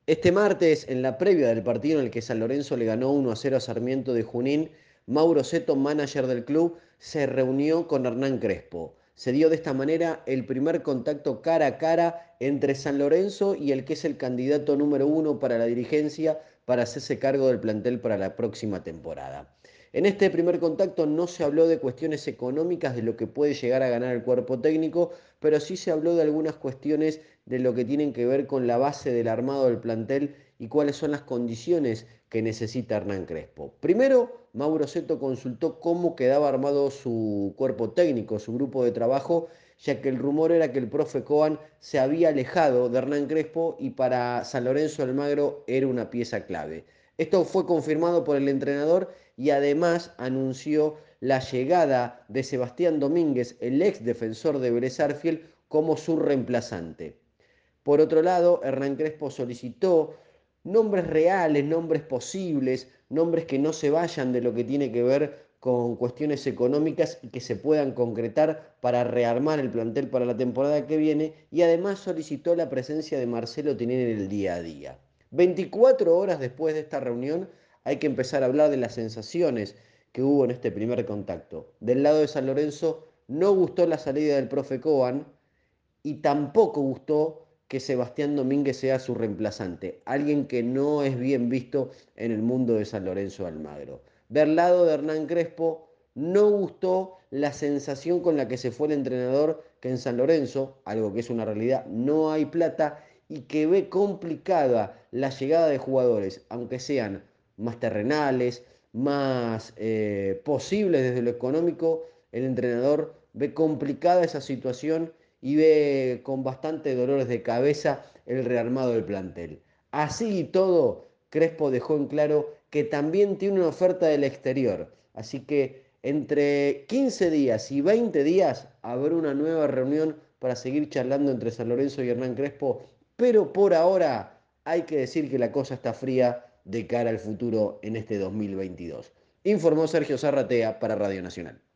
Este martes, en la previa del partido en el que San Lorenzo le ganó 1-0 a Sarmiento de Junín, Mauro Seto, manager del club, se reunió con Hernán Crespo. Se dio de esta manera el primer contacto cara a cara entre San Lorenzo y el que es el candidato número uno para la dirigencia para hacerse cargo del plantel para la próxima temporada. En este primer contacto no se habló de cuestiones económicas, de lo que puede llegar a ganar el cuerpo técnico, pero sí se habló de algunas cuestiones de lo que tienen que ver con la base del armado del plantel y cuáles son las condiciones que necesita Hernán Crespo. Primero, Mauro Seto consultó cómo quedaba armado su cuerpo técnico, su grupo de trabajo, ya que el rumor era que el profe Coan se había alejado de Hernán Crespo y para San Lorenzo Almagro era una pieza clave. Esto fue confirmado por el entrenador y además anunció la llegada de Sebastián Domínguez, el ex defensor de Vélez Sarsfield, como su reemplazante. Por otro lado, Hernán Crespo solicitó nombres reales, nombres posibles, nombres que no se vayan de lo que tiene que ver con cuestiones económicas y que se puedan concretar para rearmar el plantel para la temporada que viene, y además solicitó la presencia de Marcelo Tinelli en el día a día. 24 horas después de esta reunión hay que empezar a hablar de las sensaciones que hubo en este primer contacto. Del lado de San Lorenzo no gustó la salida del profe Coban, y tampoco gustó que Sebastián Domínguez sea su reemplazante, alguien que no es bien visto en el mundo de San Lorenzo de Almagro. Del lado de Hernán Crespo, no gustó la sensación con la que se fue el entrenador, que en San Lorenzo, algo que es una realidad, no hay plata y que ve complicada la llegada de jugadores, aunque sean más terrenales, más posibles desde lo económico. El entrenador ve complicada esa situación y ve con bastante dolores de cabeza el rearmado del plantel. Así y todo, Crespo dejó en claro que también tiene una oferta del exterior. Así que entre 15 días y 20 días habrá una nueva reunión para seguir charlando entre San Lorenzo y Hernán Crespo. Pero por ahora hay que decir que la cosa está fría de cara al futuro en este 2022. Informó Sergio Zarratea para Radio Nacional.